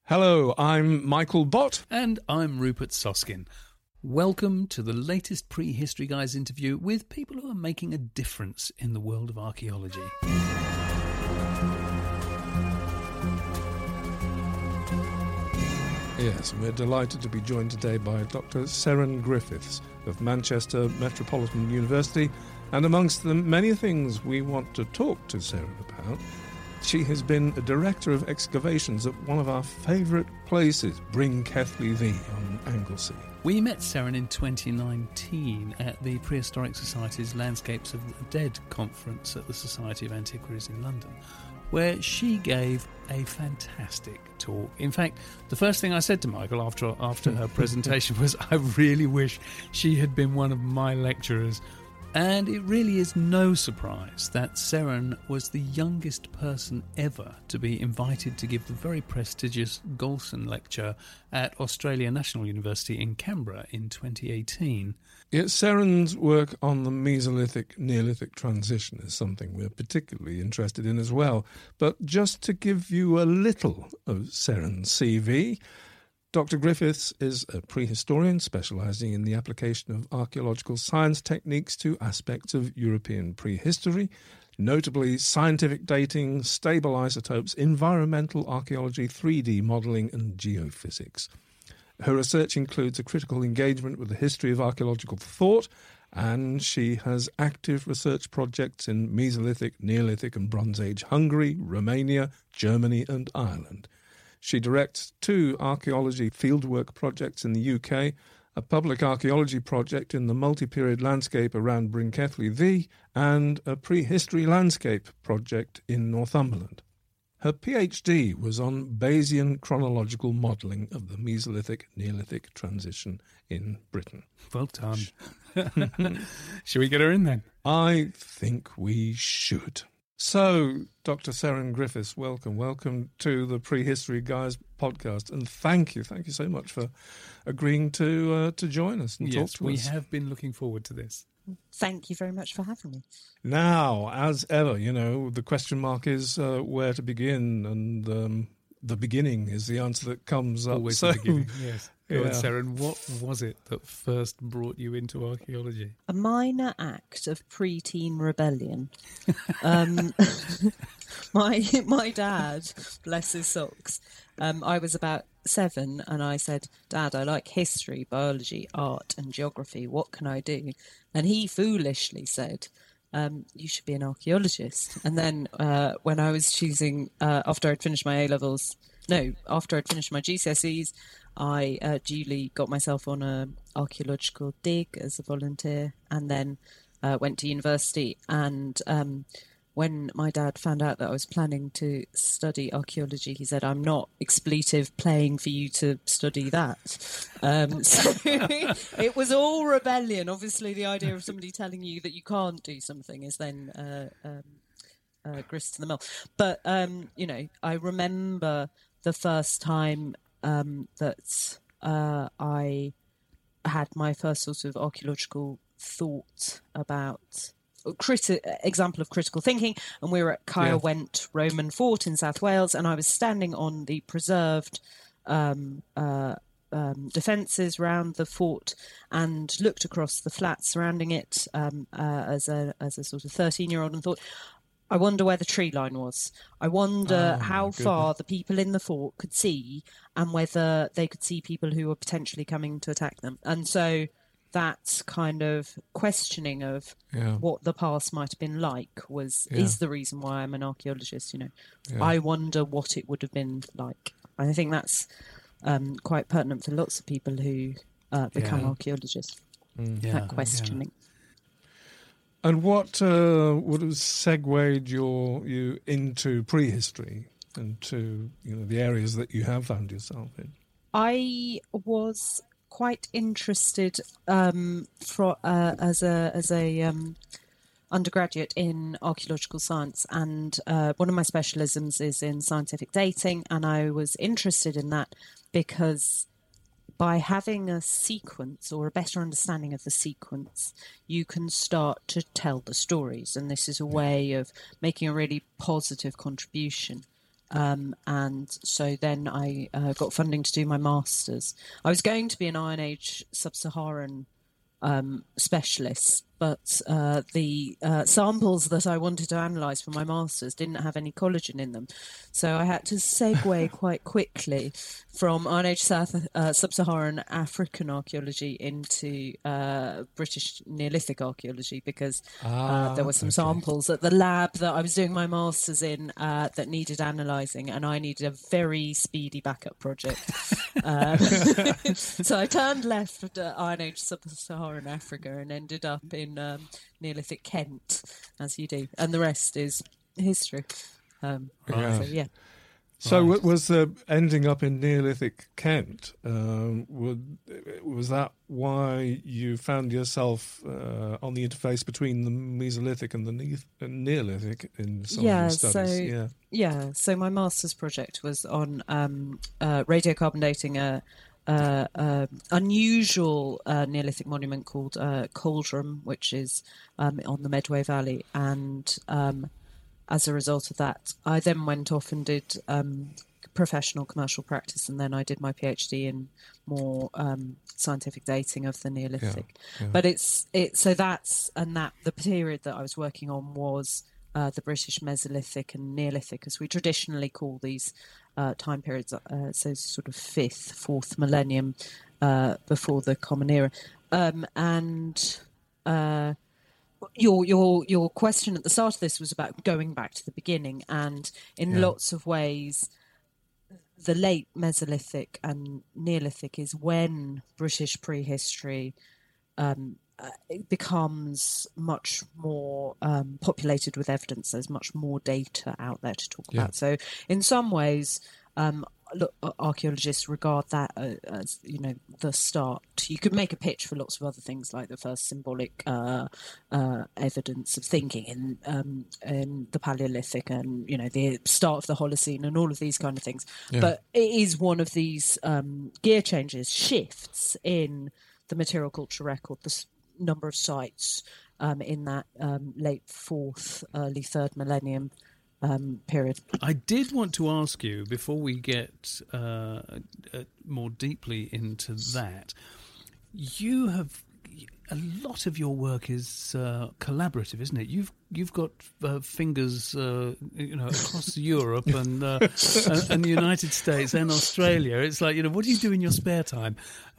Hello, I'm Michael Bott. And I'm Rupert Soskin. Welcome to the latest Prehistory Guys interview with people who are making a difference in the world of archaeology. Yes, we're delighted to be joined today by Dr. Seren Griffiths of Manchester Metropolitan University, and amongst the many things we want to talk to Seren about, she has been a director of excavations at one of our favourite places, Bryn Celli Ddu on Anglesey. We met Seren in 2019 at the Prehistoric Society's Landscapes of the Dead conference at the Society of Antiquaries in London, where she gave a fantastic talk. In fact, the first thing I said to Michael after her presentation was, I really wish she had been one of my lecturers. And it really is no surprise that Seren was the youngest person ever to be invited to give the very prestigious Golson Lecture at Australia National University in Canberra in 2018. Yet Seren's work on the Mesolithic-Neolithic transition is something we're particularly interested in as well. But just to give you a little of Seren's CV, Dr. Griffiths is a prehistorian specialising in the application of archaeological science techniques to aspects of European prehistory, notably scientific dating, stable isotopes, environmental archaeology, 3D modelling and geophysics. Her research includes a critical engagement with the history of archaeological thought, and she has active research projects in Mesolithic, Neolithic and Bronze Age Hungary, Romania, Germany and Ireland. She directs 2 archaeology fieldwork projects in the UK, a public archaeology project in the multi-period landscape around Bryn Celli Ddu, and a prehistory landscape project in Northumberland. Her PhD was on Bayesian chronological modelling of the Mesolithic-Neolithic transition in Britain. Well done. Should we get her in then? I think we should. So, Dr. Seren Griffiths, welcome to the Prehistory Guys podcast, and thank you so much for agreeing to join us and talk to us. Yes, we have been looking forward to this. Thank you very much for having me. Now, as ever, the question mark is where to begin, and the beginning is the answer that comes up. Always the beginning, yes. Go on, Seren, what was it that first brought you into archaeology? A minor act of preteen rebellion. My dad, bless his socks, I was about 7 and I said, Dad, I like history, biology, art and geography. What can I do? And he foolishly said, you should be an archaeologist. And then when I was choosing, after I'd finished my GCSEs, I duly got myself on an archaeological dig as a volunteer, and then went to university. And when my dad found out that I was planning to study archaeology, he said, I'm not paying for you to study that. So it was all rebellion. Obviously, the idea of somebody telling you that you can't do something is then grist to the mill. But, I remember the first time that I had my first sort of archaeological thought about example of critical thinking, and we were at Caer Went Roman Fort in South Wales, and I was standing on the preserved defences round the fort and looked across the flats surrounding it as a sort of 13-year-old and thought, I wonder where the tree line was. I wonder how far the people in the fort could see and whether they could see people who were potentially coming to attack them. And so that kind of questioning of what the past might have been like is the reason why I'm an archaeologist. I wonder what it would have been like. And I think that's quite pertinent for lots of people who become archaeologists. That questioning. And what would have segued you into prehistory and to the areas that you have found yourself in? I was quite interested as a undergraduate in archaeological science, and one of my specialisms is in scientific dating, and I was interested in that because by having a sequence or a better understanding of the sequence, you can start to tell the stories. And this is a way of making a really positive contribution And so then I got funding to do my master's. I was going to be an Iron Age Sub-Saharan specialist, but the samples that I wanted to analyse for my master's didn't have any collagen in them. So I had to segue quite quickly from Iron Age Sub-Saharan African archaeology into British Neolithic archaeology, because there were some samples at the lab that I was doing my master's in that needed analysing, and I needed a very speedy backup project. So I turned left at Iron Age Sub-Saharan Africa and ended up in Neolithic Kent, as you do, and the rest is history. So was ending up in Neolithic Kent, was that why you found yourself on the interface between the Mesolithic and the Neolithic in some of your studies? So my master's project was on radiocarbon dating unusual Neolithic monument called Cauldron, which is on the Medway Valley, and as a result of that, I then went off and did professional commercial practice, and then I did my PhD in more scientific dating of the Neolithic. But the period that I was working on was the British Mesolithic and Neolithic, as we traditionally call these time periods, so sort of 5th, 4th millennium before the Common Era. Your question at the start of this was about going back to the beginning, and in lots of ways, the late Mesolithic and Neolithic is when British prehistory it becomes much more populated with evidence. There's much more data out there to talk about. So in some ways, archaeologists regard that as, the start. You could make a pitch for lots of other things, like the first symbolic evidence of thinking in the Paleolithic, and the start of the Holocene, and all of these kind of things. But it is one of these gear changes, shifts in the material culture record, the number of sites in that late 4th, early 3rd millennium period. I did want to ask you, before we get more deeply into that, you have a lot of your work is collaborative, isn't it? You've got fingers, across Europe and the United States and Australia. It's like, what do you do in your spare time?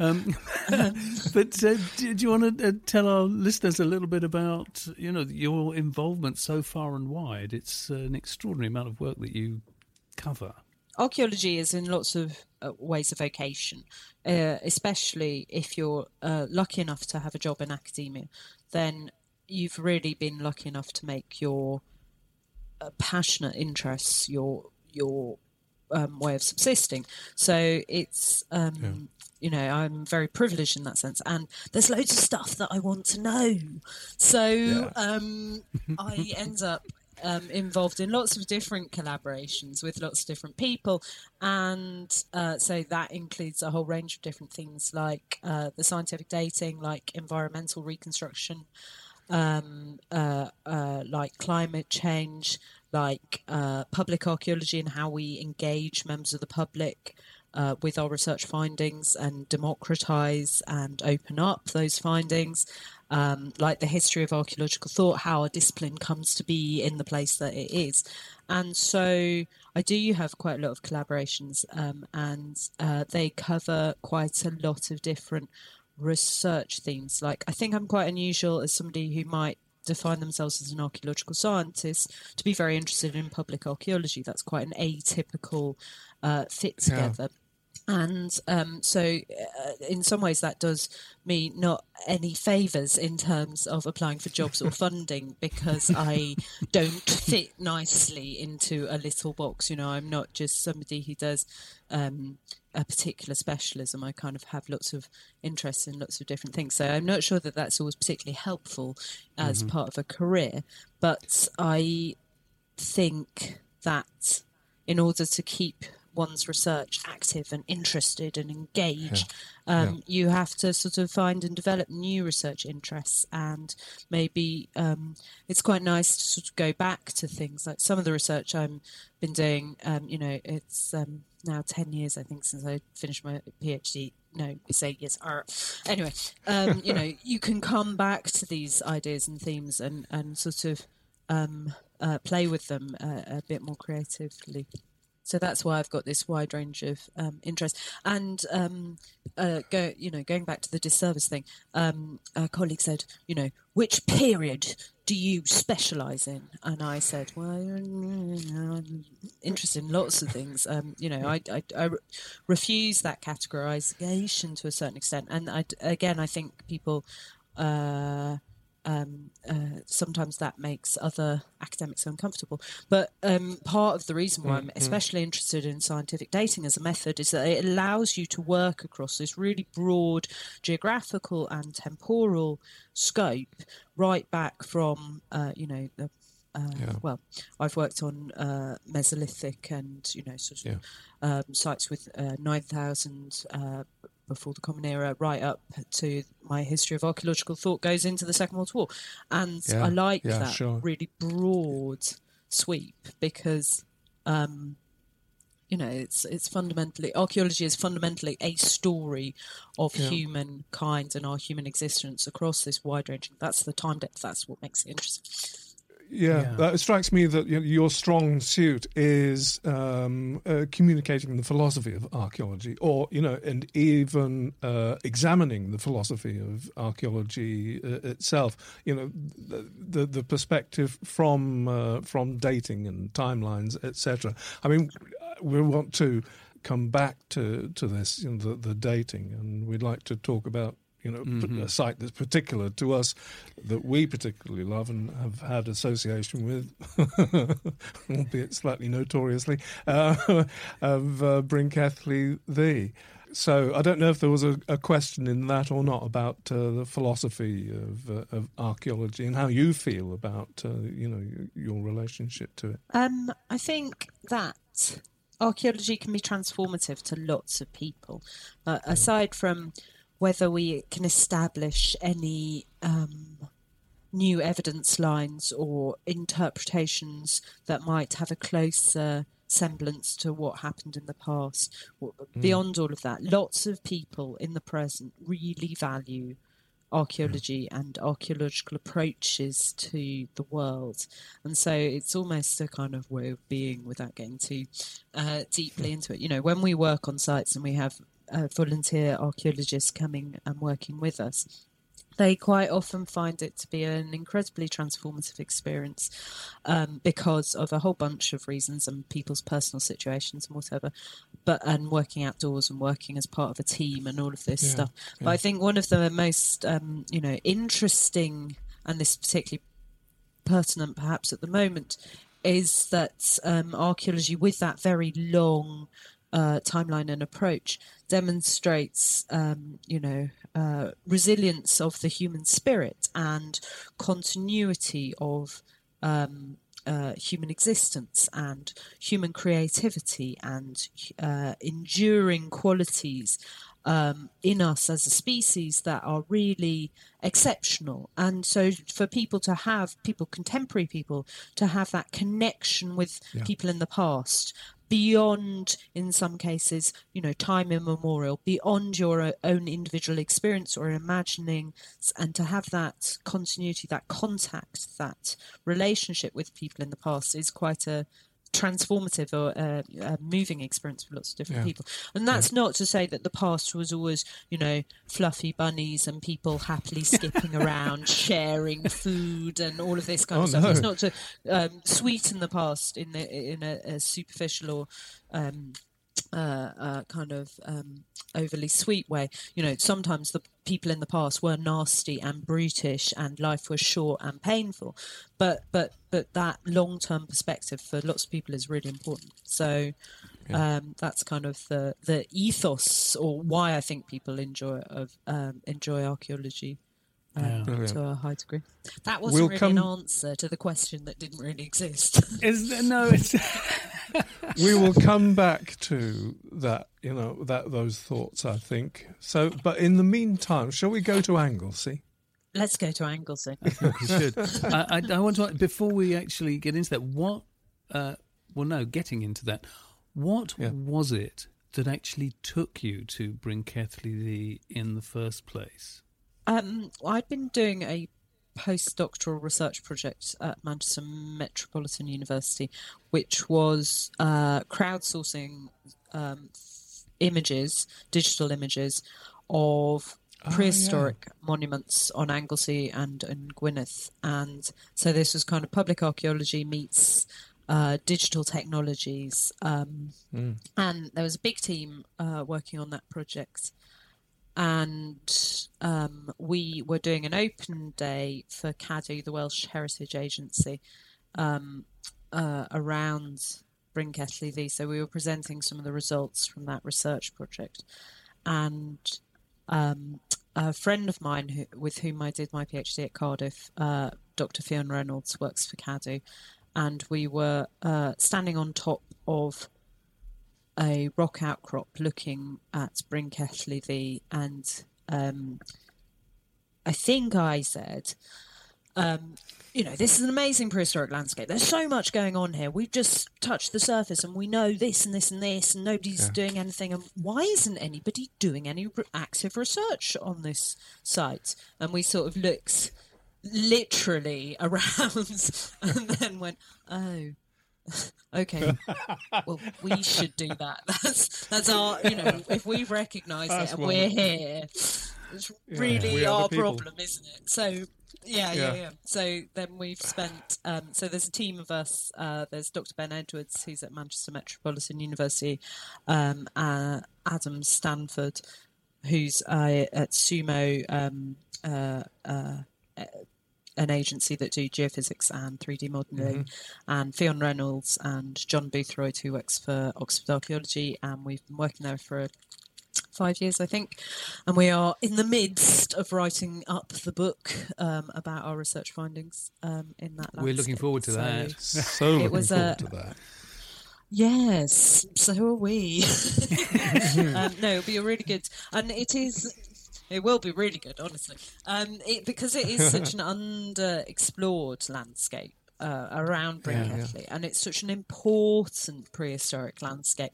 But do you want to tell our listeners a little bit about, your involvement so far and wide? It's an extraordinary amount of work that you cover. Archaeology is in lots of ways a vocation, especially if you're lucky enough to have a job in academia. Then you've really been lucky enough to make your passionate interests your way of subsisting. So it's I'm very privileged in that sense, and there's loads of stuff that I want to know. So I end up involved in lots of different collaborations with lots of different people, and so that includes a whole range of different things, like the scientific dating, like environmental reconstruction, like climate change, like public archaeology and how we engage members of the public with our research findings and democratise and open up those findings, like the history of archaeological thought, how a discipline comes to be in the place that it is. And so I do have quite a lot of collaborations, and they cover quite a lot of different research themes. Like, I think I'm quite unusual as somebody who might define themselves as an archaeological scientist to be very interested in public archaeology. That's quite an atypical fit together. And so in some ways that does me not any favours in terms of applying for jobs or funding, because I don't fit nicely into a little box. I'm not just somebody who does a particular specialism. I kind of have lots of interests in lots of different things. So I'm not sure that that's always particularly helpful as part of a career. But I think that in order to keep one's research active and interested and engaged. Yeah. You have to sort of find and develop new research interests, and maybe it's quite nice to sort of go back to things like some of the research I've been doing. It's now 10 years, I think, since I finished my PhD. No, it's 8 years. Anyway, you can come back to these ideas and themes and sort of play with them a bit more creatively. So that's why I've got this wide range of interest. And going back to the disservice thing, a colleague said, which period do you specialise in? And I said, well, I'm interested in lots of things. I refuse that categorisation to a certain extent. And I think people... sometimes that makes other academics uncomfortable. But part of the reason why I'm especially interested in scientific dating as a method is that it allows you to work across this really broad geographical and temporal scope, right back from, well, I've worked on Mesolithic and, sites with 9,000 before the Common Era, right up to my history of archaeological thought goes into the Second World War. And I like that really broad sweep because, it's fundamentally, archaeology is fundamentally a story of humankind and our human existence across this wide range. That's the time depth, that's what makes it interesting. It strikes me that your strong suit is communicating the philosophy of archaeology, or and even examining the philosophy of archaeology itself. The perspective from dating and timelines, etc. I mean, we want to come back to this, the dating, and we'd like to talk about a site that's particular to us, that we particularly love and have had association with, albeit slightly notoriously, of Brinckethley Thee. So I don't know if there was a question in that or not about the philosophy of archaeology and how you feel about your relationship to it. I think that archaeology can be transformative to lots of people, aside from whether we can establish any new evidence lines or interpretations that might have a closer semblance to what happened in the past. Beyond all of that, lots of people in the present really value archaeology and archaeological approaches to the world. And so it's almost a kind of way of being without getting too deeply into it. When we work on sites and we have volunteer archaeologists coming and working with us, they quite often find it to be an incredibly transformative experience because of a whole bunch of reasons and people's personal situations and whatever, and working outdoors and working as part of a team and all of this stuff. But I think one of the most interesting, and this is particularly pertinent perhaps at the moment, is that archaeology, with that very long timeline and approach, demonstrates resilience of the human spirit and continuity of human existence and human creativity and enduring qualities in us as a species that are really exceptional. And so for contemporary people to have that connection with people in the past, beyond, in some cases, time immemorial, beyond your own individual experience or imagining, and to have that continuity, that contact, that relationship with people in the past is quite a transformative or a moving experience for lots of different people. And that's not to say that the past was always, fluffy bunnies and people happily skipping around, sharing food and all of this kind of stuff. It's not to sweeten the past in a superficial or kind of overly sweet way. Sometimes the people in the past were nasty and brutish and life was short and painful, but that long-term perspective for lots of people is really important. So that's kind of the ethos, or why I think people enjoy archaeology to a high degree. That wasn't an answer to the question that didn't really exist. We will come back to that, those thoughts, I think. So, but in the meantime, shall we go to Anglesey? Let's go to Anglesey. I think we should. I want to, before we actually get into that, getting into that, what was it that actually took you to Brinkelly in the first place? I'd been doing a postdoctoral research project at Manchester Metropolitan University, which was crowdsourcing digital images of prehistoric monuments on Anglesey and in Gwynedd. And so this was kind of public archaeology meets digital technologies. And there was a big team working on that project. And we were doing an open day for Cadw, the Welsh Heritage Agency, around Brinkelly. So we were presenting some of the results from that research project. And a friend of mine with whom I did my PhD at Cardiff, Dr. Fionn Reynolds, works for Cadw. And we were standing on top of a rock outcrop looking at Brinkelly, and I think I said, this is an amazing prehistoric landscape. There's so much going on here. We've just touched the surface and we know this and this and this, and nobody's doing anything. And why isn't anybody doing any active research on this site? And we sort of looked literally around and then went, oh, okay, well, we should do that. That's our, if we recognise it and we're here, it's really our problem, isn't it? So, yeah. So then we've spent, so there's a team of us. There's Dr. Ben Edwards, who's at Manchester Metropolitan University, Adam Stanford, who's at SUMO, an agency that do geophysics and 3D modelling, and Fionn Reynolds and John Boothroyd, who works for Oxford Archaeology, and we've been working there for 5 years, I think, and we are in the midst of writing up the book about our research findings in that landscape. We're looking forward to that. So looking forward to that. Yes, so are we. No, it'll be a really good, and it will be really good, honestly, because it is such an underexplored landscape around Brinkelly, and it's such an important prehistoric landscape.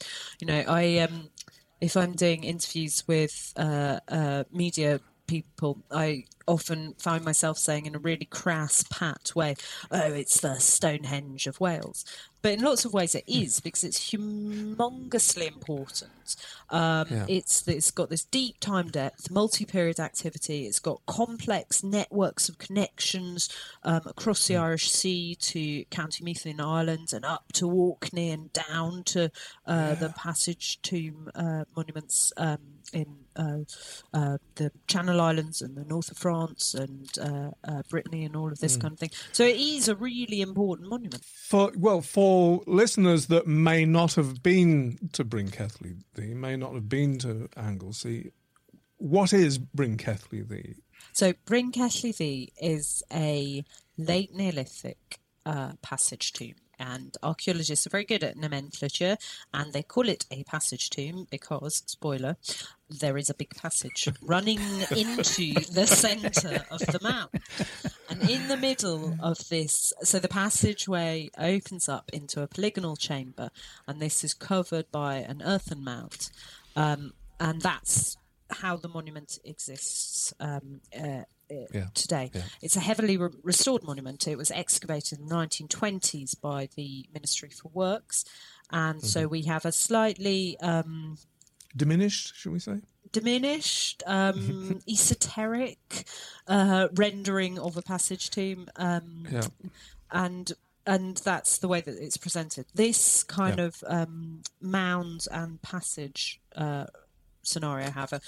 If I'm doing interviews with media people, I often find myself saying in a really crass, pat way, oh, it's the Stonehenge of Wales. But in lots of ways it is, because it's humongously important. It's got this deep time depth, multi-period activity. It's got complex networks of connections across the Irish Sea to County Meath in Ireland and up to Orkney and down to the Passage Tomb monuments in the Channel Islands and the north of France and Brittany and all of this kind of thing. So it is a really important monument. For listeners that may not have been to Brinkelly, may not have been to Anglesey, what is Brinkelly? So Brinkelly is a late Neolithic passage tomb. And archaeologists are very good at nomenclature, and they call it a passage tomb because, spoiler, there is a big passage running into the centre of the mound. And in the middle of this, so the passageway opens up into a polygonal chamber, and this is covered by an earthen mound. And that's how the monument exists today. Yeah. It's a heavily restored monument. It was excavated in the 1920s by the Ministry for Works, and so we have a slightly diminished, should we say? Diminished, esoteric rendering of a passage tomb, and that's the way that it's presented. This kind of mound and passage scenario, however,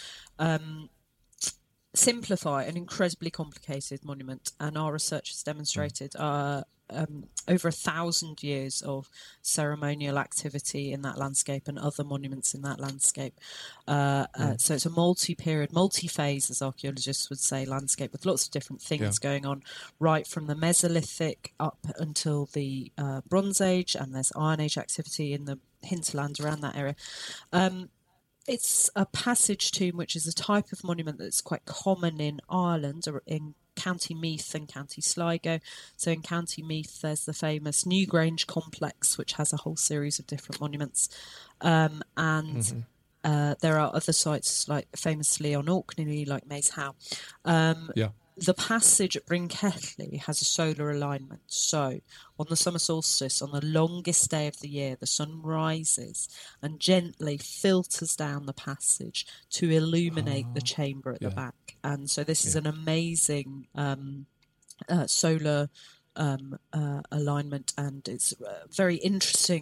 simplify an incredibly complicated monument, and our research has demonstrated over 1,000 years of ceremonial activity in that landscape and other monuments in that landscape. So it's a multi-period, multi-phase, as archaeologists would say, landscape with lots of different things going on, right from the Mesolithic up until the Bronze Age, and there's Iron Age activity in the hinterland around that area. It's a passage tomb, which is a type of monument that's quite common in Ireland, or in County Meath and County Sligo. So in County Meath, there's the famous Newgrange complex, which has a whole series of different monuments. There are other sites, like famously on Orkney, like Maes Howe. The passage at Bryn Celli has a solar alignment. So on the summer solstice, on the longest day of the year, the sun rises and gently filters down the passage to illuminate the chamber at the back. And so this is an amazing solar alignment, and it's very interesting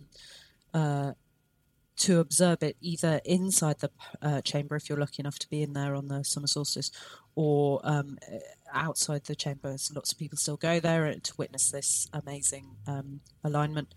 to observe it either inside the chamber, if you're lucky enough to be in there on the summer solstice, or outside the chamber. So lots of people still go there to witness this amazing alignment.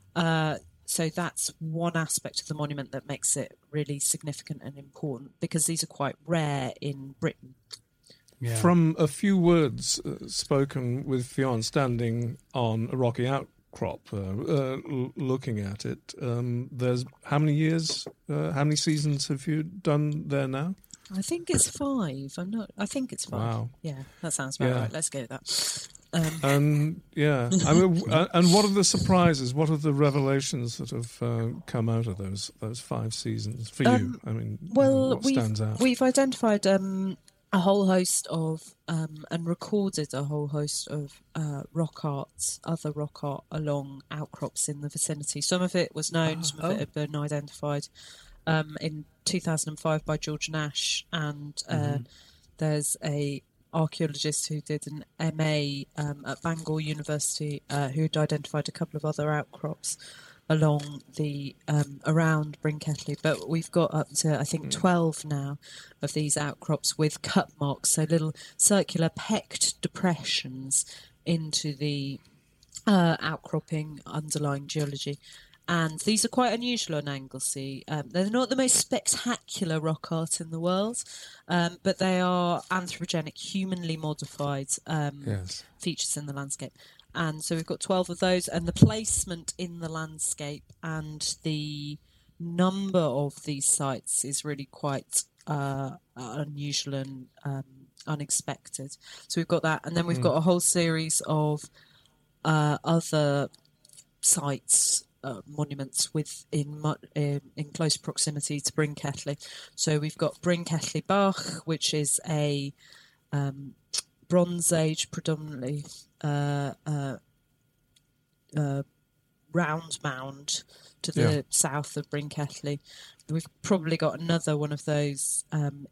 So that's one aspect of the monument that makes it really significant and important, because these are quite rare in Britain. Yeah. From a few words spoken with Fionn standing on a rocky outcrop, looking at it, there's how many years, how many seasons have you done there now? I think it's 5. I think it's 5. Wow. Yeah, that sounds about right. Let's go with that. And and what are the surprises? What are the revelations that have come out of those 5 seasons for you? I mean, what stands out? We've identified a whole host of and recorded a whole host of rock art, other rock art along outcrops in the vicinity. Some of it was known, some of it had been identified in 2005 by George Nash, and there's a archaeologist who did an MA at Bangor University who'd identified a couple of other outcrops along the around Bryn Celli, but we've got up to I think 12 now of these outcrops with cut marks, so little circular pecked depressions into the outcropping underlying geology. And these are quite unusual on Anglesey. They're not the most spectacular rock art in the world, but they are anthropogenic, humanly modified features in the landscape. And so we've got 12 of those, and the placement in the landscape and the number of these sites is really quite unusual and unexpected. So we've got that, and then we've got a whole series of other sites, monuments in close proximity to Bryn Celli. So we've got Bryn Celli Bach, which is a Bronze Age predominantly round mound to the south of Bryn Celli. We've probably got another one of those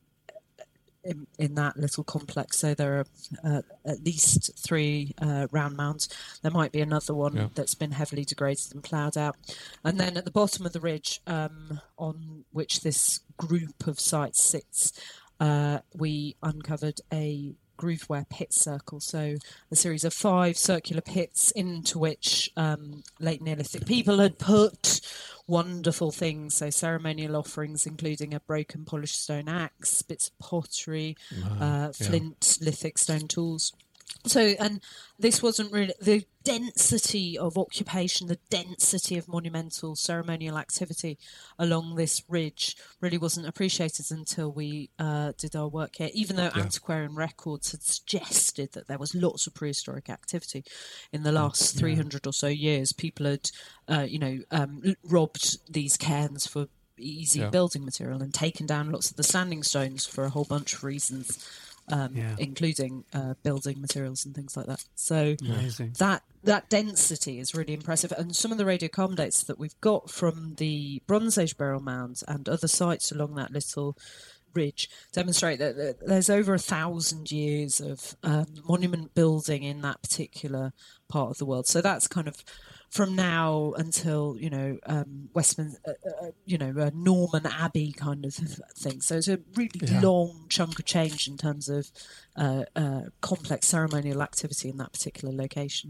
in that little complex. So there are at least 3 round mounds. There might be another one that's been heavily degraded and ploughed out. And then at the bottom of the ridge on which this group of sites sits, we uncovered a grooveware pit circle, so a series of 5 circular pits into which late Neolithic people had put wonderful things, so ceremonial offerings including a broken polished stone axe, bits of pottery, flint, lithic stone tools. So, and this wasn't really the density of occupation, the density of monumental ceremonial activity along this ridge really wasn't appreciated until we did our work here, even though antiquarian records had suggested that there was lots of prehistoric activity in the last 300 or so years. People had, robbed these cairns for easy building material and taken down lots of the standing stones for a whole bunch of reasons. Including building materials and things like that. So that density is really impressive. And some of the radiocarbon dates that we've got from the Bronze Age burial mounds and other sites along that little ridge demonstrate that there's over 1,000 years of monument building in that particular part of the world. So that's kind of from now until Westminster, a Norman Abbey kind of thing. So it's a really long chunk of change in terms of complex ceremonial activity in that particular location.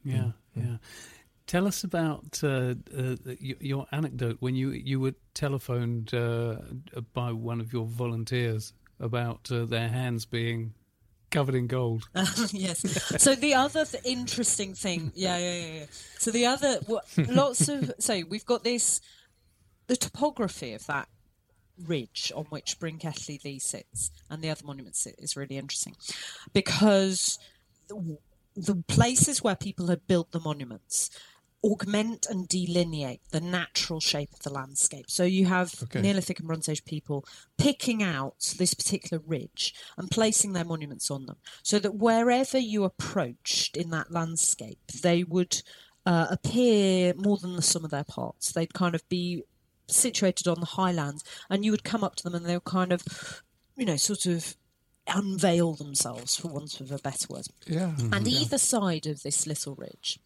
Yeah, yeah. Tell us about your anecdote when you were telephoned by one of your volunteers about their hands being covered in gold. Yes. So the other interesting thing, yeah. So the other, so we've got the topography of that ridge on which Bryn Celli Ddu sits and the other monuments sit is really interesting, because the places where people had built the monuments augment and delineate the natural shape of the landscape. So you have Neolithic and Bronze Age people picking out this particular ridge and placing their monuments on them, so that wherever you approached in that landscape, they would appear more than the sum of their parts. They'd kind of be situated on the highlands, and you would come up to them and they would kind of, sort of unveil themselves, for want of a better word. Yeah. And either side of this little ridge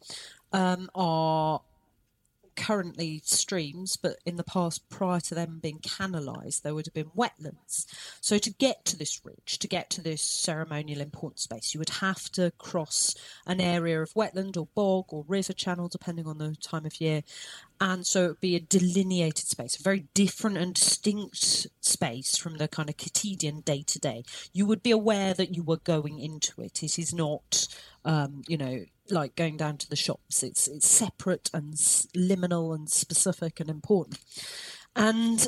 are currently streams, but in the past, prior to them being canalised, there would have been wetlands. So to get to this ridge, to get to this ceremonial important space, you would have to cross an area of wetland or bog or river channel, depending on the time of year. And so it would be a delineated space, a very different and distinct space from the kind of quotidian day-to-day. You would be aware that you were going into it. It is not, like going down to the shops. It's separate and liminal and specific and important. And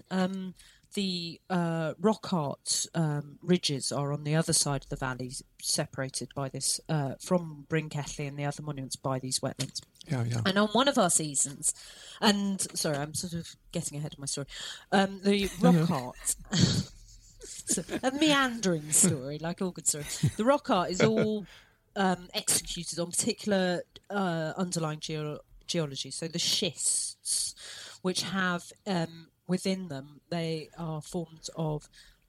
the rock art ridges are on the other side of the valley, separated by this from Bryn Celli and the other monuments by these wetlands. Yeah. And on one of our seasons, and sorry, I'm sort of getting ahead of my story, the rock art, so, a meandering story, like all good stories. The rock art is all executed on particular underlying geology. So the schists, which have within them, they are formed of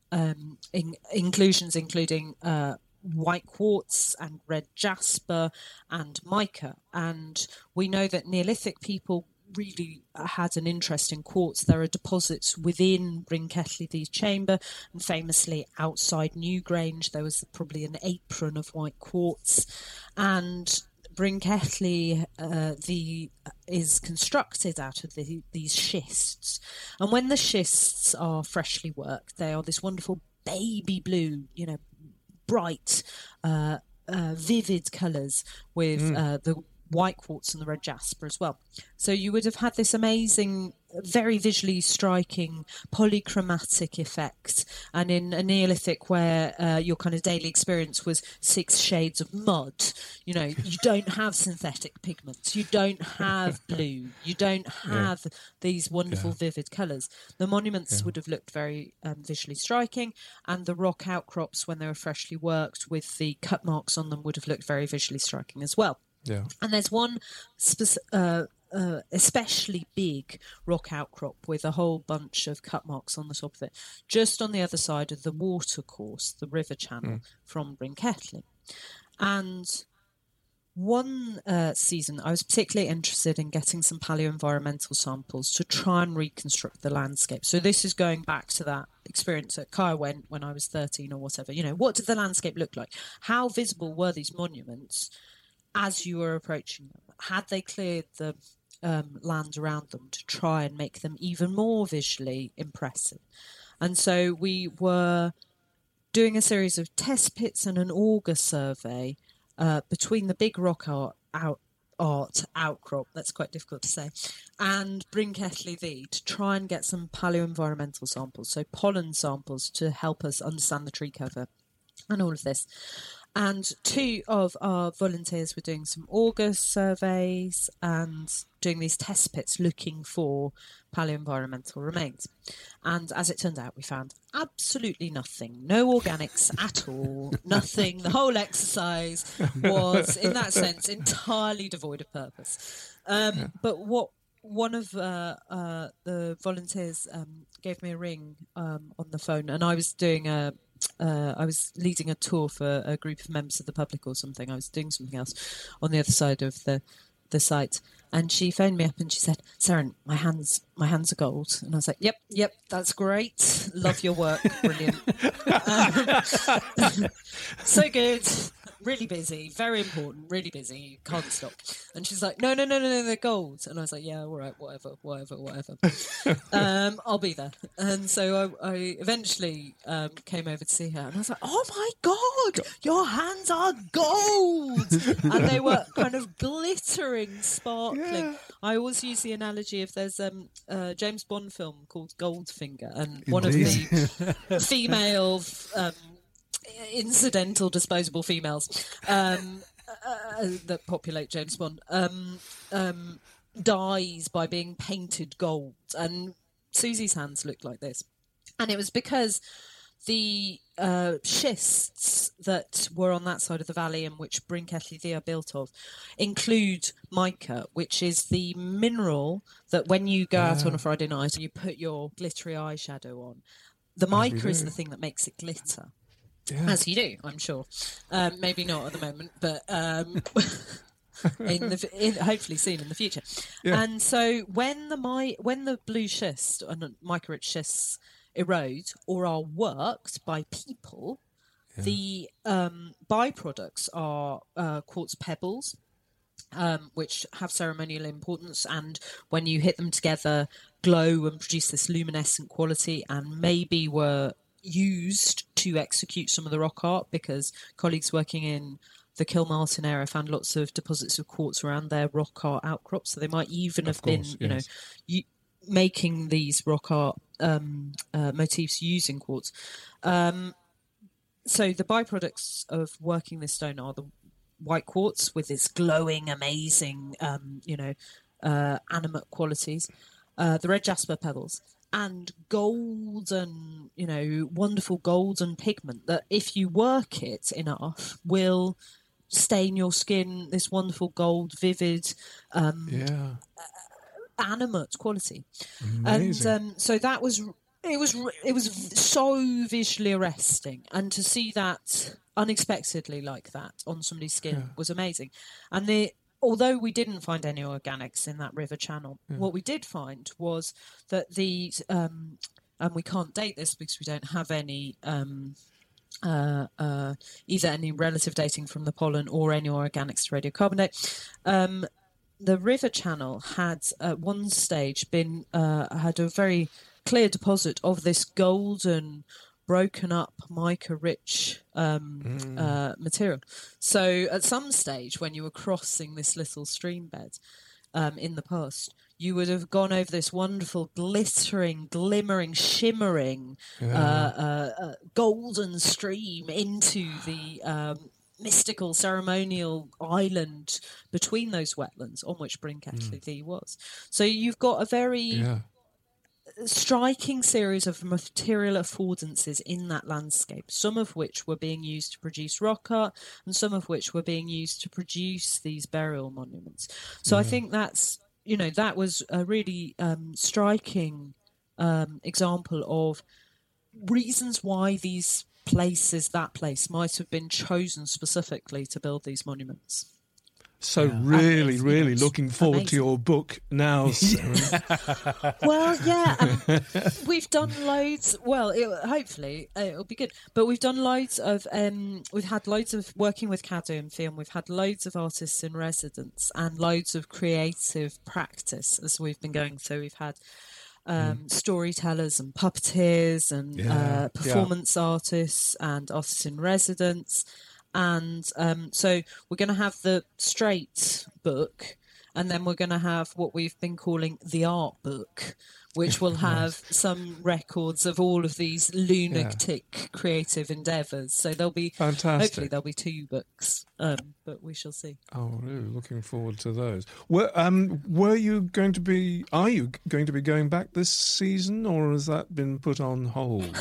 inclusions including white quartz and red jasper and mica. And we know that Neolithic people really had an interest in quartz. There are deposits within Bryn Celli Ddu's chamber, and famously outside Newgrange there was probably an apron of white quartz. And Bryn Celli is constructed out of these schists. And when the schists are freshly worked, they are this wonderful baby blue, bright, vivid colours with the white quartz and the red jasper as well. So you would have had this amazing, very visually striking polychromatic effect. And in a Neolithic where your kind of daily experience was 6 shades of mud, you don't have synthetic pigments, you don't have blue, you don't have these wonderful vivid colours. The monuments would have looked very visually striking, and the rock outcrops, when they were freshly worked with the cut marks on them, would have looked very visually striking as well. Yeah. And there's one especially big rock outcrop with a whole bunch of cut marks on the top of it, just on the other side of the water course, the river channel from Bryn Celli. And one season, I was particularly interested in getting some paleoenvironmental samples to try and reconstruct the landscape. So this is going back to that experience that Kaya went when I was 13 or whatever. What did the landscape look like? How visible were these monuments as you were approaching them? Had they cleared the land around them to try and make them even more visually impressive? And so we were doing a series of test pits and an auger survey between the big rock art outcrop, that's quite difficult to say, and Bryn Celli Ddu to try and get some paleoenvironmental samples, so pollen samples to help us understand the tree cover and all of this. And 2 of our volunteers were doing some auger surveys and doing these test pits looking for paleoenvironmental remains. And as it turned out, we found absolutely nothing. No organics at all. Nothing. The whole exercise was, in that sense, entirely devoid of purpose. But what one of the volunteers gave me a ring on the phone, and I was doing I was leading a tour for a group of members of the public or something. I was doing something else on the other side of the site, and she phoned me up and she said, "Seren, my hands are gold." And I was like, "Yep, that's great. Love your work, brilliant." So good. really busy, very important, really busy, can't stop. And she's like, no, they're gold. And I was like, yeah, all right, whatever. I'll be there. And so I eventually came over to see her, and I was like, oh my God, your hands are gold. And they were kind of glittering, sparkling. Yeah. I always use the analogy of there's a James Bond film called Goldfinger, and one of the female incidental disposable females that populate James Bond dies by being painted gold, and Susie's hands looked like this, and it was because the schists that were on that side of the valley and which Bryn Celli are built of include mica, which is the mineral that when you go out on a Friday night and you put your glittery eyeshadow on, the mica is the thing that makes it glitter. Yeah. As you do, I'm sure. Maybe not at the moment, but hopefully soon in the future. Yeah. And so when the blue schist and mica-rich schists erode or are worked by people, the byproducts are quartz pebbles, which have ceremonial importance, and when you hit them together, glow and produce this luminescent quality, and maybe were used to execute some of the rock art, because colleagues working in the Kilmartin area found lots of deposits of quartz around their rock art outcrops, so they might even have been, making these rock art motifs using quartz. So the byproducts of working this stone are the white quartz with its glowing, amazing, animate qualities, the red jasper pebbles, and golden, wonderful golden pigment that if you work it enough will stain your skin this wonderful gold, vivid, animate quality. Amazing. And so that was, it was so visually arresting, and to see that unexpectedly like that on somebody's skin was amazing. And although we didn't find any organics in that river channel, what we did find was that and we can't date this because we don't have any either any relative dating from the pollen or any organics to radiocarbonate. The river channel had at one stage had a very clear deposit of this golden, broken up mica-rich material. So at some stage when you were crossing this little stream bed in the past, you would have gone over this wonderful, glittering, glimmering, shimmering golden stream into the mystical, ceremonial island between those wetlands on which Bryn Celli was. So you've got a very striking series of material affordances in that landscape, some of which were being used to produce rock art and some of which were being used to produce these burial monuments. So I think that was a really striking example of reasons why that place might have been chosen specifically to build these monuments. So really looking forward to your book now, Seren. Well, we've done loads. Well, hopefully it'll be good. But we've done loads of. We've had loads of working with Cadw and film. We've had loads of artists in residence and loads of creative practice as we've been going. So we've had storytellers and puppeteers and performance artists and artists in residence. And so we're going to have the straight book, and then we're going to have what we've been calling the art book, which will have some records of all of these lunatic creative endeavours. So there'll be hopefully there'll be 2 books, but we shall see. Oh, really? Looking forward to those. Are you going to be going back this season, or has that been put on hold?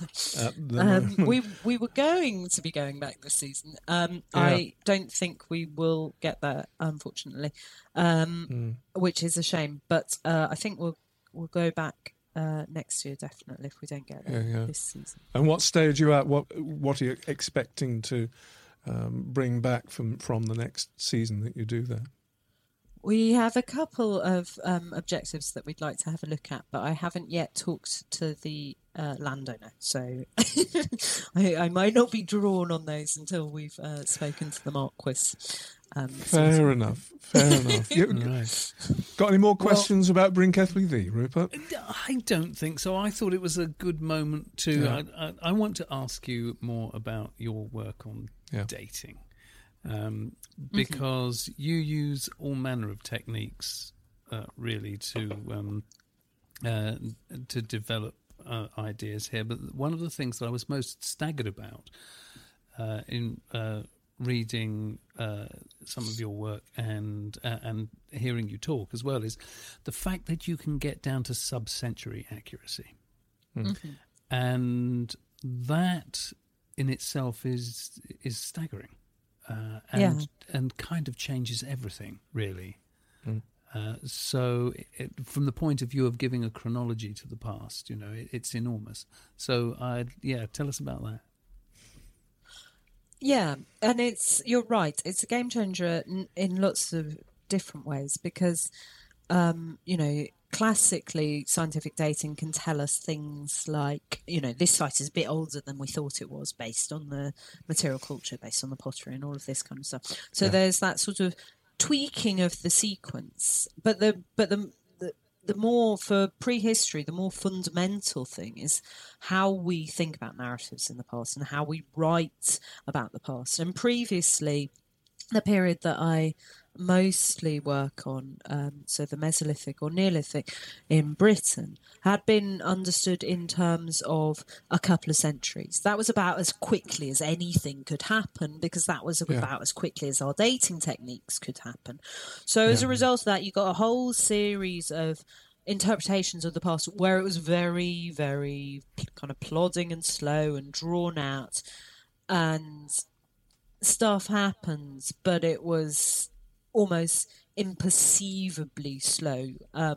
We were going to be going back this season. I don't think we will get there, unfortunately, which is a shame. But I think we'll go back next year, definitely, if we don't get there this season. And what stage are you at? What are you expecting to bring back from the next season that you do there? We have a couple of objectives that we'd like to have a look at, but I haven't yet talked to the landowner, so I might not be drawn on those until we've spoken to the Marquis. Fair enough. Right. Got any more questions about Bryn Celli Ddu, Rupert? I don't think so. I thought it was a good moment to... Yeah. I want to ask you more about your work on Yeah. dating, because you use all manner of techniques, really, to develop ideas here. But one of the things that I was most staggered about in reading some of your work and hearing you talk as well is the fact that you can get down to sub-century accuracy. And that in itself is staggering, and kind of changes everything, really. So from the point of view of giving a chronology to the past, it's enormous. So tell us about that. Yeah, and you're right. It's a game changer in lots of different ways because, classically scientific dating can tell us things like, this site is a bit older than we thought it was based on the material culture, based on the pottery and all of this kind of stuff. So there's that sort of tweaking of the sequence. But the more, for prehistory, the more fundamental thing is how we think about narratives in the past and how we write about the past. And previously, the period that I mostly work on, so the Mesolithic or Neolithic in Britain, had been understood in terms of a couple of centuries. That was about as quickly as anything could happen, because that was about as quickly as our dating techniques could happen. So as a result of that, you got a whole series of interpretations of the past where it was very, very kind of plodding and slow and drawn out, and stuff happens, but it was almost imperceivably slow,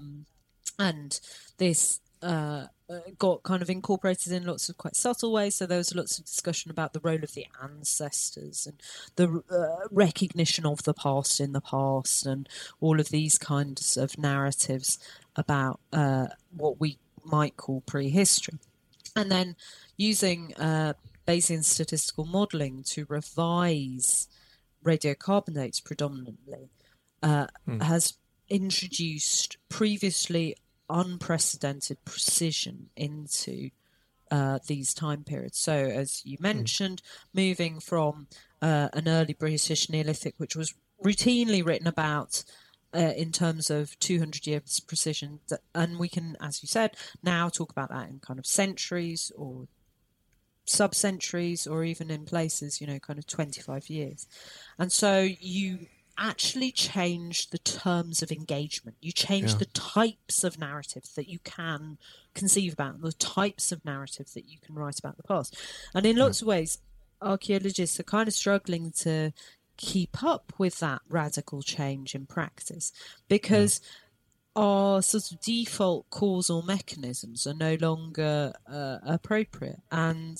and this got kind of incorporated in lots of quite subtle ways. So there was lots of discussion about the role of the ancestors and the recognition of the past in the past, and all of these kinds of narratives about what we might call prehistory. And then using Bayesian statistical modelling to revise radiocarbon dates predominantly has introduced previously unprecedented precision into these time periods. So, as you mentioned, moving from an early British Neolithic, which was routinely written about in terms of 200 years precision, and we can, as you said, now talk about that in kind of centuries or sub-centuries, or even in places, kind of 25 years. And so you actually change the terms of engagement. You change the types of narratives that you can conceive about, the types of narratives that you can write about the past. And in lots of ways, archaeologists are kind of struggling to keep up with that radical change in practice, because our sort of default causal mechanisms are no longer appropriate. And,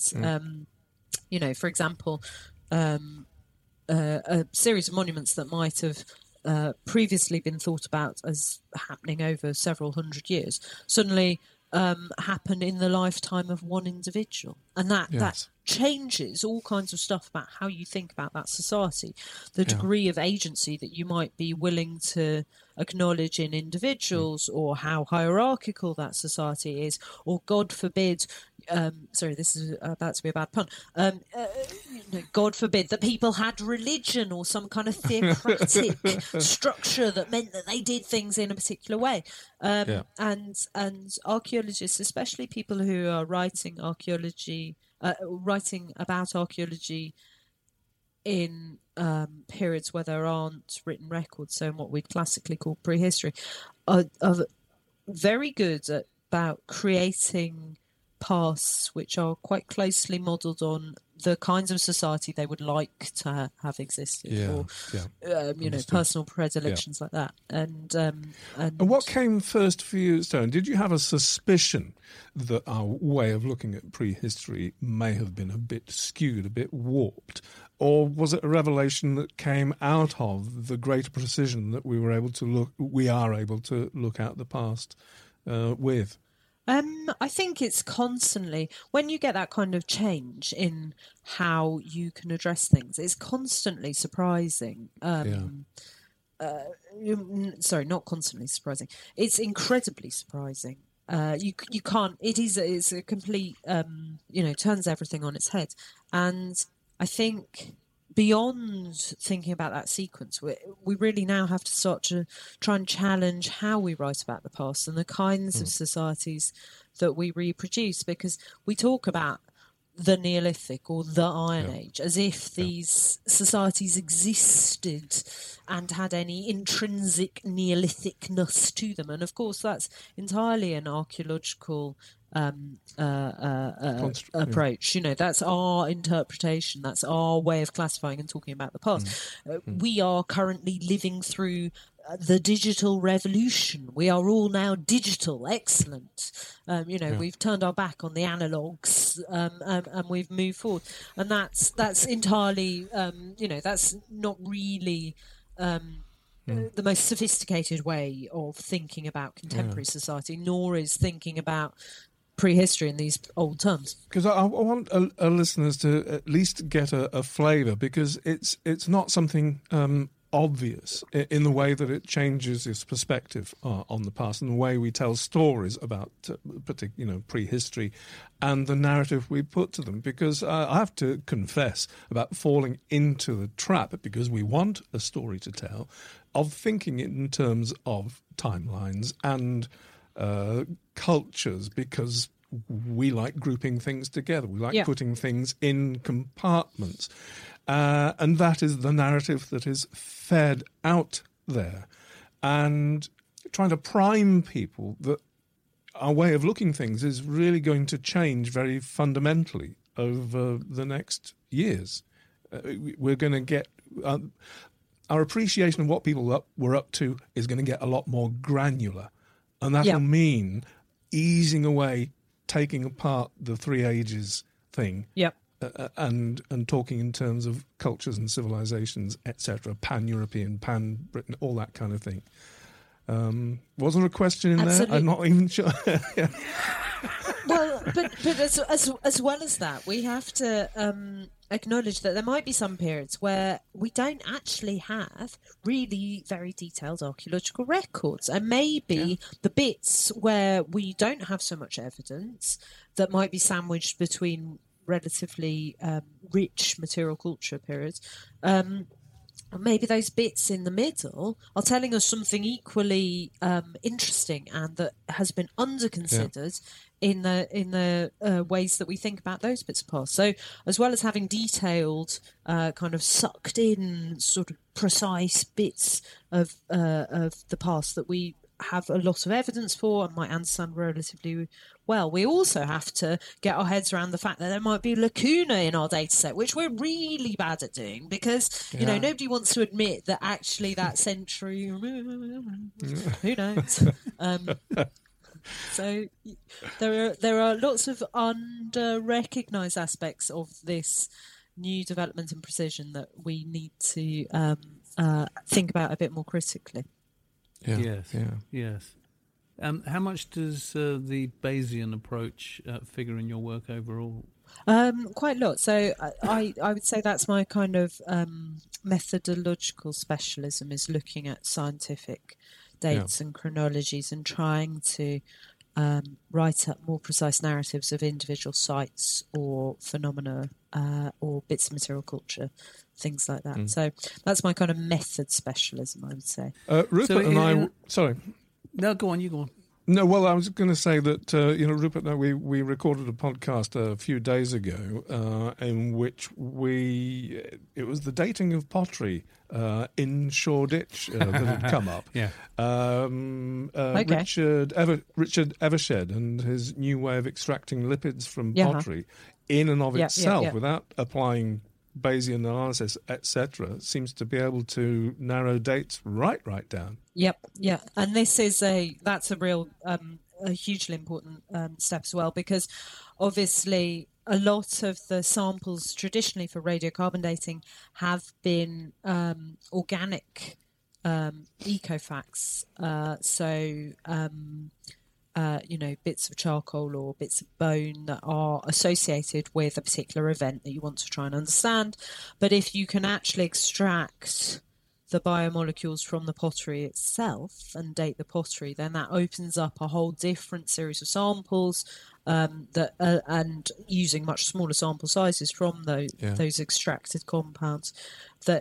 for example, a series of monuments that might have previously been thought about as happening over several hundred years suddenly happen in the lifetime of one individual. And that changes all kinds of stuff about how you think about that society, the degree of agency that you might be willing to acknowledge in individuals, or how hierarchical that society is, or God forbid, sorry, this is about to be a bad pun, God forbid that people had religion or some kind of theocratic structure that meant that they did things in a particular way. And archaeologists, especially people who are writing about archaeology in periods where there aren't written records, so in what we'd classically call prehistory, are very good about creating pasts which are quite closely modelled on the kinds of society they would like to have existed, or personal predilections like that. And what came first for you, Stone? Did you have a suspicion that our way of looking at prehistory may have been a bit skewed, a bit warped? Or was it a revelation that came out of the greater precision that we are able to look at the past with? I think it's constantly, when you get that kind of change in how you can address things, it's constantly surprising. Sorry, not constantly surprising. It's incredibly surprising. You can't. It's a complete. Turns everything on its head, and I think beyond thinking about that sequence, we really now have to start to try and challenge how we write about the past and the kinds of societies that we reproduce, because we talk about the Neolithic or the Iron Age as if these societies existed and had any intrinsic Neolithicness to them. And of course, that's entirely an archaeological approach. That's our interpretation, that's our way of classifying and talking about the past. We are currently living through the digital revolution. We are all now digital. Excellent. We've turned our back on the analogues and we've moved forward, and that's entirely that's not really the most sophisticated way of thinking about contemporary society, nor is thinking about prehistory in these old terms. Because I want our listeners to at least get a flavour, because it's not something obvious in the way that it changes its perspective on the past and the way we tell stories about prehistory and the narrative we put to them. Because I have to confess about falling into the trap, because we want a story to tell, of thinking in terms of timelines and cultures, because we like grouping things together. We like putting things in compartments. And that is the narrative that is fed out there. And trying to prime people that our way of looking things is really going to change very fundamentally over the next years. We're going to get... our appreciation of what people were up to is going to get a lot more granular. And that will mean easing away, taking apart the three ages thing. Yep. And talking in terms of cultures and civilizations, etc., pan-European, pan-Britain, all that kind of thing. Was there a question in there? I'm not even sure. Well, but as well as that, we have to acknowledge that there might be some periods where we don't actually have really very detailed archaeological records, and maybe the bits where we don't have so much evidence that might be sandwiched between relatively rich material culture periods, maybe those bits in the middle are telling us something equally interesting and that has been underconsidered in the ways that we think about those bits of past. So as well as having detailed kind of sucked in sort of precise bits of the past that we have a lot of evidence for and might understand relatively well, we also have to get our heads around the fact that there might be a lacuna in our data set, which we're really bad at doing, because nobody wants to admit that actually that century, who knows. So there are lots of under-recognised aspects of this new development and precision that we need to think about a bit more critically. Yes. How much does the Bayesian approach figure in your work overall? Quite a lot. So I would say that's my kind of methodological specialism, is looking at scientific dates and chronologies and trying to write up more precise narratives of individual sites or phenomena or bits of material culture, things like that. So that's my kind of method specialism, I would say. Rupert and I... Sorry. No, go on, you go on. No, well, I was going to say that, Rupert, we recorded a podcast a few days ago in which it was the dating of pottery in Shoreditch that had come up. Yeah. Okay. Richard Evershed and his new way of extracting lipids from pottery in and of itself without applying Bayesian analysis, etc., seems to be able to narrow dates right down. Yep, yeah, and that's a real a hugely important step as well, because obviously a lot of the samples traditionally for radiocarbon dating have been organic ecofacts, bits of charcoal or bits of bone that are associated with a particular event that you want to try and understand. But if you can actually extract the biomolecules from the pottery itself and date the pottery, then that opens up a whole different series of samples and using much smaller sample sizes from those extracted compounds that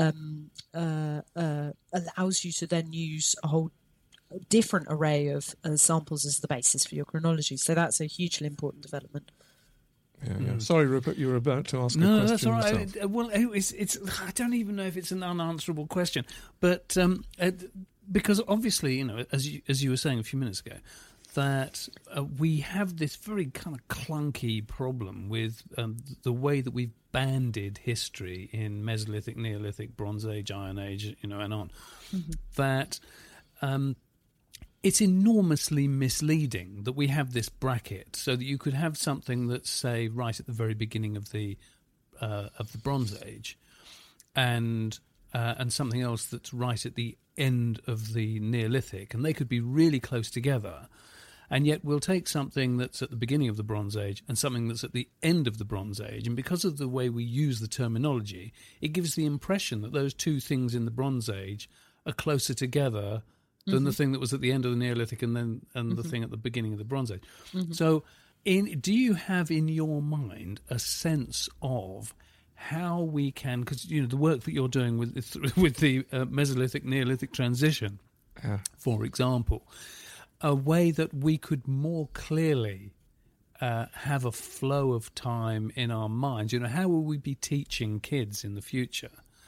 allows you to then use a whole different array of samples as the basis for your chronology. So that's a hugely important development. Yeah. Sorry, Rupert, you were about to ask a question. No, that's all right. yourself. Well, it's I don't even know if it's an unanswerable question, but because obviously, as you were saying a few minutes ago, that we have this very kind of clunky problem with the way that we've banded history in Mesolithic, Neolithic, Bronze Age, Iron Age, and on. Mm-hmm. That it's enormously misleading that we have this bracket, so that you could have something that's, say, right at the very beginning of the Bronze Age, and something else that's right at the end of the Neolithic, and they could be really close together. And yet we'll take something that's at the beginning of the Bronze Age and something that's at the end of the Bronze Age, and because of the way we use the terminology, it gives the impression that those two things in the Bronze Age are closer together than the thing that was at the end of the Neolithic and the thing at the beginning of the Bronze Age. Mm-hmm. So do you have in your mind a sense of how we can, because the work that you're doing with the Mesolithic Neolithic transition, for example, a way that we could more clearly have a flow of time in our minds? How will we be teaching kids in the future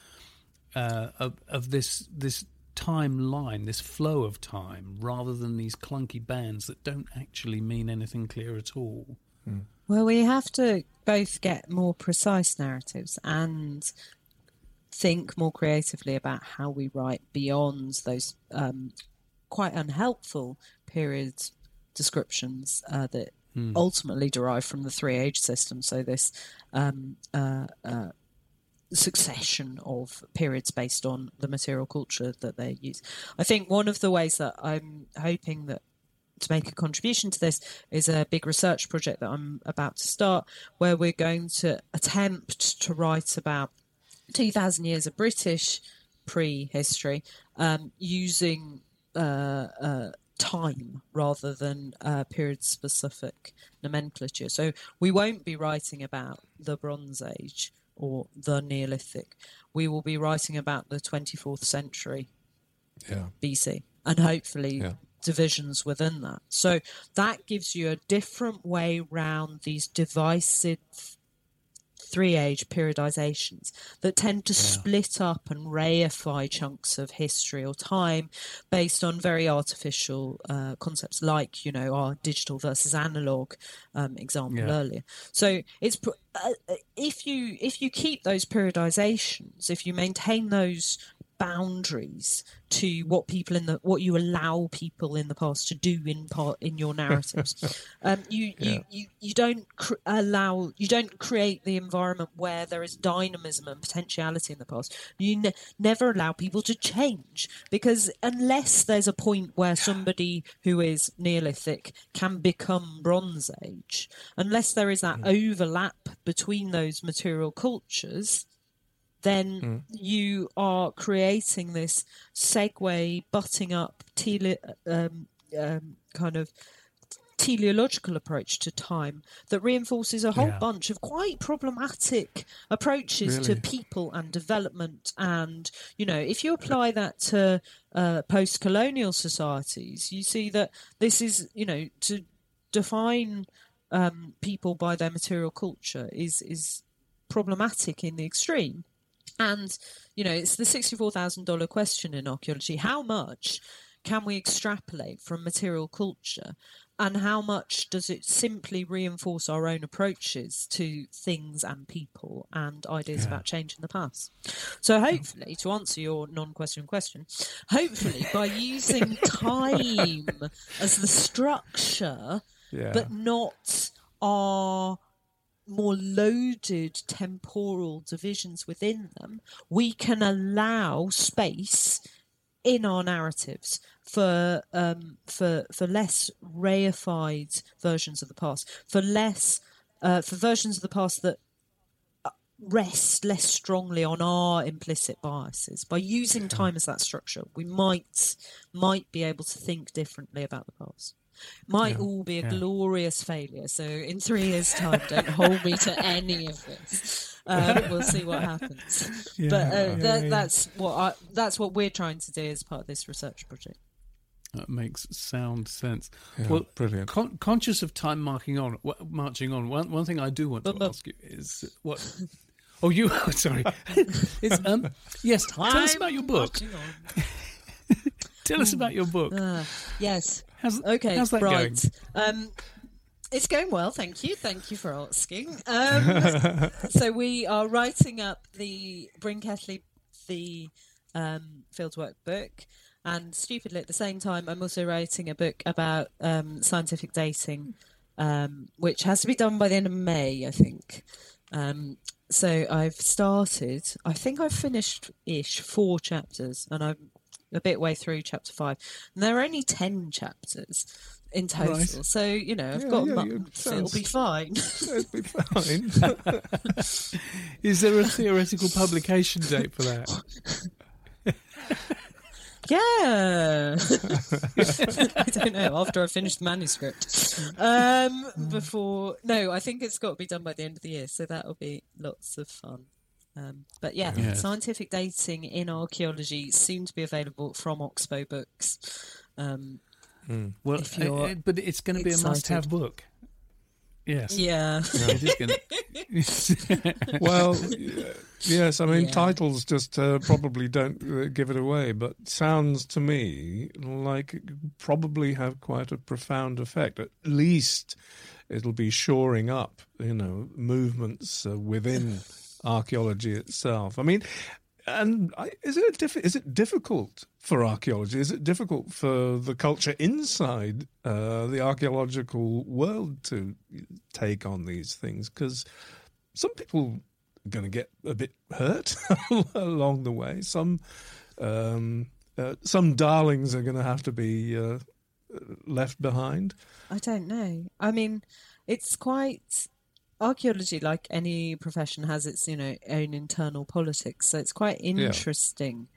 of this timeline, this flow of time, rather than these clunky bands that don't actually mean anything clear at all? Well, we have to both get more precise narratives and think more creatively about how we write beyond those quite unhelpful period descriptions that ultimately derive from the three-age system. So this succession of periods based on the material culture that they use. I think one of the ways that I'm hoping that to make a contribution to this is a big research project that I'm about to start, where we're going to attempt to write about 2,000 years of British prehistory using time rather than period-specific nomenclature. So we won't be writing about the Bronze Age or the Neolithic. We will be writing about the 24th century BC, and hopefully divisions within that. So that gives you a different way round these divisive three-age periodizations that tend to split up and reify chunks of history or time based on very artificial concepts, like our digital versus analog example earlier. So it's if you keep those periodizations, if you maintain those boundaries to what you allow people in the past to do in your narratives, you don't create the environment where there is dynamism and potentiality in the past. You never allow people to change, because unless there's a point where somebody who is Neolithic can become Bronze Age, unless there is that overlap between those material cultures, then you are creating this segue, butting up, kind of teleological approach to time that reinforces a whole Yeah. bunch of quite problematic approaches to Really? people and development. And, you know, if you apply that to post-colonial societies, you see that this is, you know, to define people by their material culture is problematic in the extreme. And, you know, it's the $64,000 question in archaeology. How much can we extrapolate from material culture, and how much does it simply reinforce our own approaches to things and people and ideas about change in the past? So hopefully, to answer your non-question question, hopefully by using time as the structure, but not our more loaded temporal divisions within them, we can allow space in our narratives for less reified versions of the past, for versions of the past that rest less strongly on our implicit biases. By using time as that structure, we might be able to think differently about the past. Might all be a glorious failure. So in 3 years' time, don't hold me to any of this. We'll see what happens. That's what we're trying to do as part of this research project. That makes sound sense. Yeah, well, brilliant. Conscious of time marching on. One thing I do want to ask you is what. Oh, you. Sorry. It's, yes. Tell us about your book. Tell us about your book. Yes. How's that going? It's going well, thank you. Thank you for asking. So we are writing up the Bryn Celli, the fieldwork book, and stupidly at the same time, I'm also writing a book about scientific dating, which has to be done by the end of May, I think. So I've started. I think I've finished-ish 4 chapters, and I'm a bit way through chapter 5. And there are only 10 chapters in total, right. So you know I've got a month. It'll be fine. It'll be fine. Is there a theoretical publication date for that? Yeah. I don't know. After I finish the manuscript, before I think it's got to be done by the end of the year. So that'll be lots of fun. But scientific dating in archaeology soon to be available from Oxbow Books. Well, but it's going to be a must-have book. Yes. Yeah. It is going to. Well, yes. I mean, titles just probably don't give it away, but sounds to me like it could probably have quite a profound effect. At least it'll be shoring up, movements within archaeology itself. I mean, and is it difficult for archaeology? Is it difficult for the culture inside the archaeological world to take on these things? Because some people are going to get a bit hurt along the way. Some darlings are going to have to be left behind. I don't know. I mean, it's quite... Archaeology, like any profession, has its own internal politics. So it's quite interesting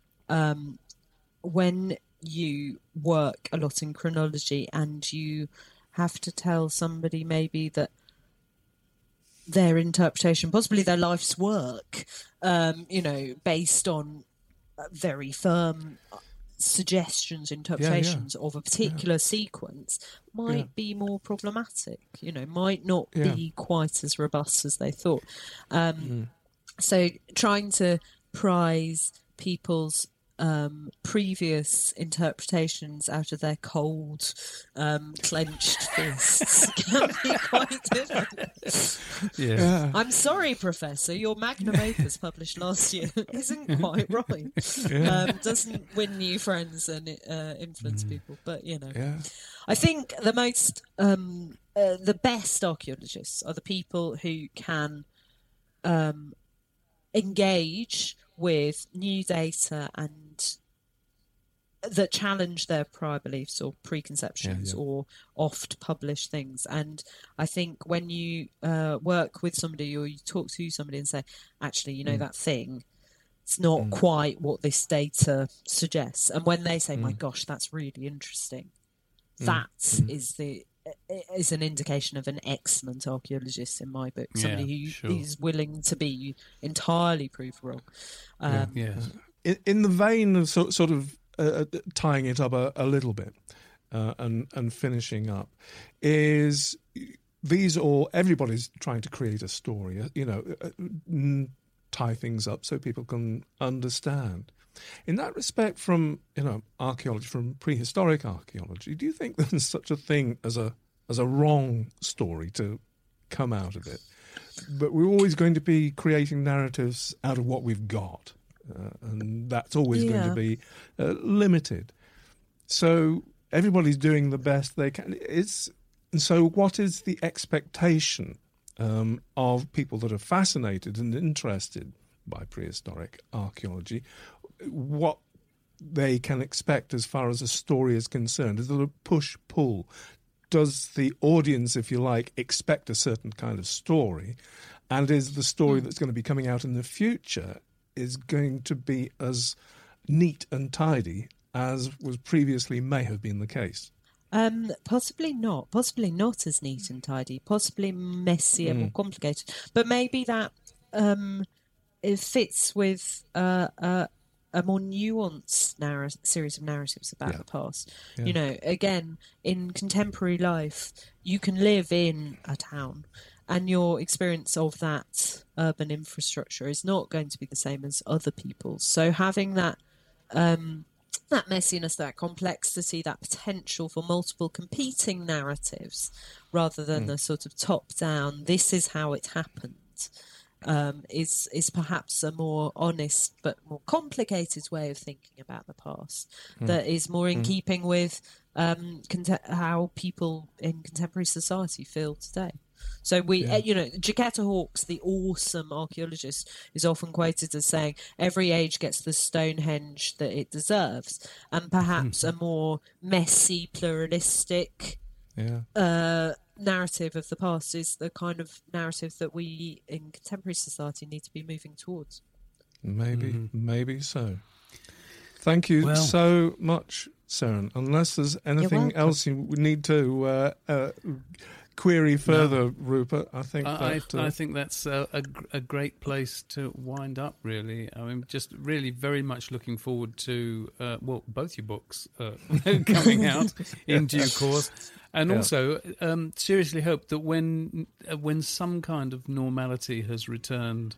when you work a lot in chronology and you have to tell somebody maybe that their interpretation, possibly their life's work, based on very firm suggestions, interpretations of a particular sequence might be more problematic, might not be quite as robust as they thought. So trying to prize people's previous interpretations out of their cold, clenched fists can be quite difficult. Yeah. I'm sorry, Professor, your magnum opus published last year isn't quite right. Doesn't win new friends and influence people, but I think the most, the best archaeologists are the people who can engage with new data and that challenge their prior beliefs or preconceptions or oft published things. And I think when you work with somebody or you talk to somebody and say, actually, that thing, it's not quite what this data suggests. And when they say, my gosh, that's really interesting, that is the is an indication of an excellent archaeologist in my book. Somebody who is willing to be entirely proved wrong. Yes. In the vein of sort of tying it up a little bit and finishing up, is everybody's trying to create a story, tie things up so people can understand. In that respect, from archaeology, from prehistoric archaeology, do you think there's such a thing as a wrong story to come out of it? But we're always going to be creating narratives out of what we've got, and that's always going to be limited. So everybody's doing the best they can. So what is the expectation of people that are fascinated and interested by prehistoric archaeology? What they can expect as far as a story is concerned? Is there a push-pull? Does the audience, if you like, expect a certain kind of story? And is the story that's going to be coming out in the future is going to be as neat and tidy as was previously may have been the case? Possibly not as neat and tidy, possibly messier, more complicated. But maybe that it fits with a more nuanced series of narratives about the past. Yeah. Again, in contemporary life, you can live in a town and your experience of that urban infrastructure is not going to be the same as other people's. So having that messiness, that complexity, that potential for multiple competing narratives rather than the sort of top-down, this is how it happened, is perhaps a more honest but more complicated way of thinking about the past that is more in keeping with how people in contemporary society feel today. So Jacquetta Hawkes, the awesome archaeologist, is often quoted as saying every age gets the Stonehenge that it deserves, and perhaps a more messy, pluralistic narrative of the past is the kind of narrative that we in contemporary society need to be moving towards. Maybe so. Thank you so much, Seren. Unless there's anything else you need to query further, Rupert, I think I think that's a great place to wind up, really. I mean, just really very much looking forward to, both your books coming out in due course. And also seriously hope that when some kind of normality has returned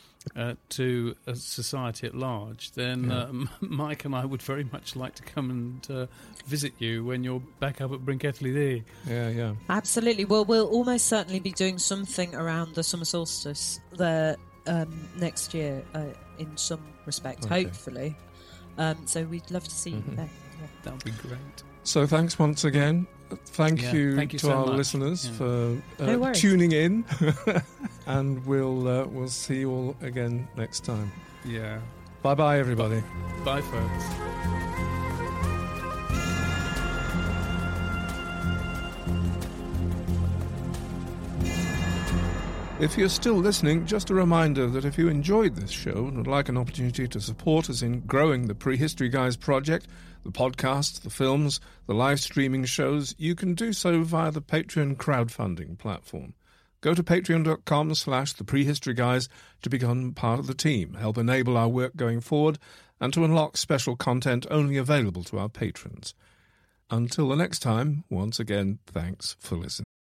to a society at large, then Mike and I would very much like to come and visit you when you're back up at Brinkelly. Yeah. Absolutely. Well, we'll almost certainly be doing something around the summer solstice there next year, in some respect, hopefully. So we'd love to see you there. Yeah. That would be great. So thanks once again. Thank you to so our much. Listeners for tuning in, and we'll see you all again next time. Yeah. Bye, everybody. Bye, folks. If you're still listening, just a reminder that if you enjoyed this show and would like an opportunity to support us in growing the Prehistory Guys project, the podcasts, the films, the live streaming shows, you can do so via the Patreon crowdfunding platform. Go to patreon.com/theprehistoryguys to become part of the team, help enable our work going forward, and to unlock special content only available to our patrons. Until the next time, once again, thanks for listening.